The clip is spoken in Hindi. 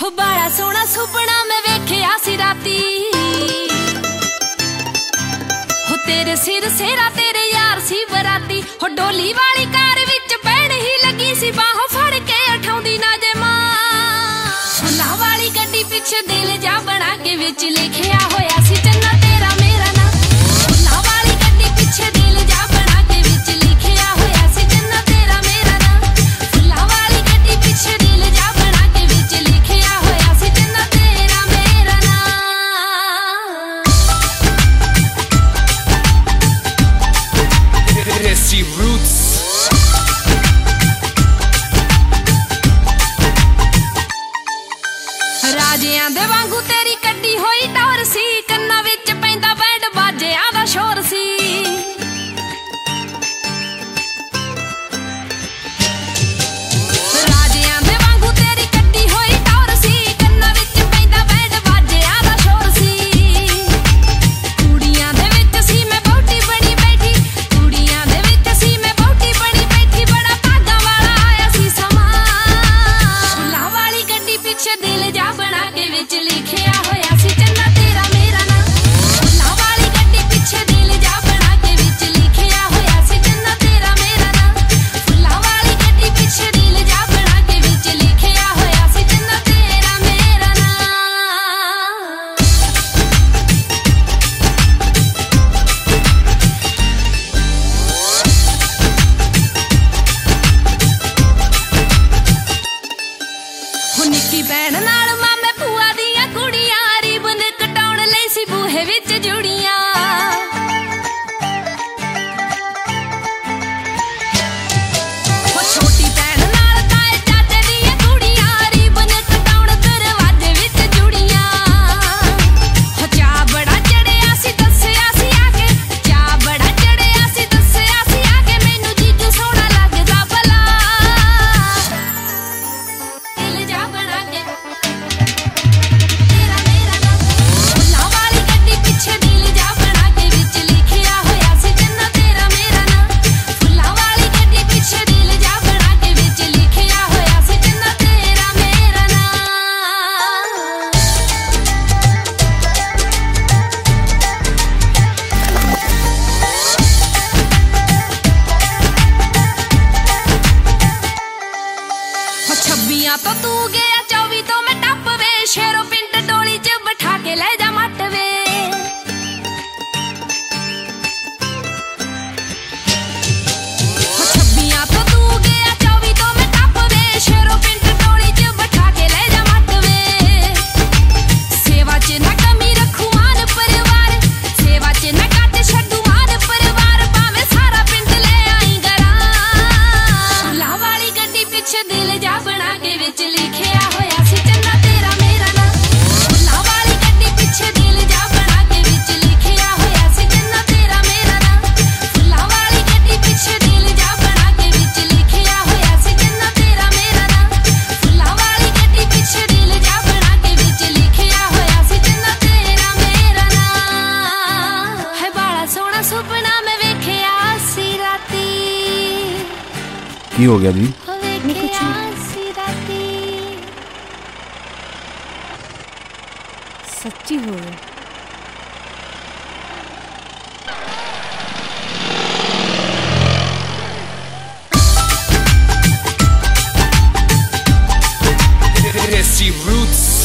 हो बड़ा सोहना सुपना मैं वेख्या सी राती, हो तेरे सिर सेरा तेरे यार सी बराती। हो डोली वाली कार विच बैठ ही लगी सी, बाहों फड़ के उठाउंदी ना जे मां। फुल्लां वाली गड्डी पिछे दिल जा बना के विच लिखिया होया सी चन्ना तेरा मेरा ना। फुल्लां वाली गड्डी पिछे दिल जा बना के विच लिखिया होया सी चन्ना तेरा मेरा ना। फुल्लां वाली गड्डी पिछे दिल जा बना के विच लिखिया होया सी चन्ना तेरा मेरा ना। Desi Roots राजियां दे वांगू तेरी कड्डी होई टौर सी, कन्ना विच पैंदा बैंड बाजियां दा शोर सी। राजियां दे वांगू तेरी कड्डी होई टौर सी, कन्ना विच पैंदा बैंड बाजियां दा शोर सी। कुड़ियां दे विच सी मैं बहुटी बनी बैठी, कुड़ियां दे विच सी मैं बहुटी बनी बैठी, बड़ा भागा वाला आया सी समा। फुल्लां वाली गड्डी पिछे दिल जा बना के विच लिखिया होया सी चन्ना तेरा मेरा ना। फुल्लां वाली गड्डी पिछे दिल जा बना के विच लिखिया होया सी चन्ना तेरा मेरा ना। फुल्लां वाली गड्डी पिछे दिल जा बना के विच लिखिया होया सी चन्ना तेरा मेरा ना। हो निक्की भैन नाल मामे भूआ दियां कुड़ियां, रिबन कटाउण लई सी बूहे विच जुड़ियां। हो छोटी भैन नाल ताए चाचे दियां कुड़ियां, रिबन कटाउण दरवाजे विच जुड़ियां। हो चा बड़ा चढ़िया सी दस्सिया सी आके, चा बड़ा चढ़िया सी दस्सिया सी आके, मैनू जीजू सोहना लगदा भला। दिल जा बना के तेरा मेरा ना। फुल्लां वाली गड्डी पिछे दिल जा बना के विच लिखिया होया सी चन्ना तेरा मेरा ना। फुल्लां वाली गड्डी पिछे दिल जा बना के विच लिखिया होया सी चन्ना तेरा मेरा ना। हो 26 तो तू गया 24 तो मैं टप वे, शेरों पिंड डोली च बिठा के ले जा मट वे। हो 26 तो तू गया 24 तो मैं टप वे, शेरों पिंड डोली च बिठा के ले जा मट वे। सेवा च ना कमी रखू मान परिवार, सेवा च ना घट छड्डू मान परिवार, भावें सारा पिंड ले आई गरा। फुल्लां वाली गड्डी पिछे दिल जा बना के विच लिखिया होया सी चन्ना तेरा मेरा ना। फुल्लां वाली गड्डी पिछे दिल जा बना के विच लिखिया होया सी चन्ना तेरा मेरा ना। फुल्लां वाली गड्डी पिछे दिल जा बना के विच लिखिया होया सी चन्ना तेरा मेरा ना। फुल्लां वाली गड्डी पिछे दिल जा बना के विच लिखिया होया सी चन्ना तेरा मेरा ना। है बड़ा सोहना सुपना मैं वेख्या सी राती, की हो गया जी? हो वेख्या सी राती। सच्ची हो गई। Desi Roots